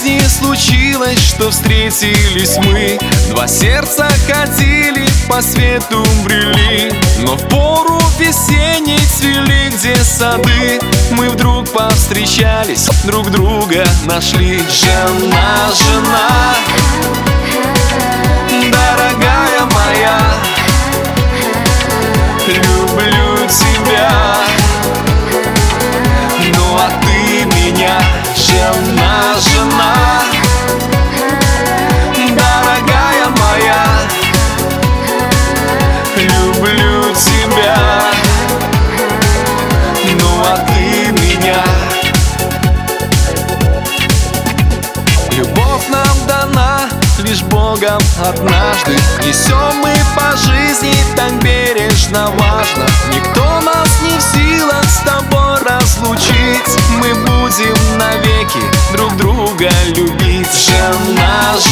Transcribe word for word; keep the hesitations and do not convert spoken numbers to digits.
жизни случилось, что встретились мы. Два сердца ходили, по свету брели, но в пору весенней цвели, где сады. Мы вдруг повстречались, друг друга нашли. Жена, жена, дорогая моя, люблю тебя, ну а ты меня. Жена, жена, дорогая моя, люблю тебя, ну а ты меня. Любовь нам дана лишь Богом однажды. Несем мы по жизни так бережно, важно. Никто нас не в силах с тобой разлучить. Мы будем навеки друг друга любить. Жена,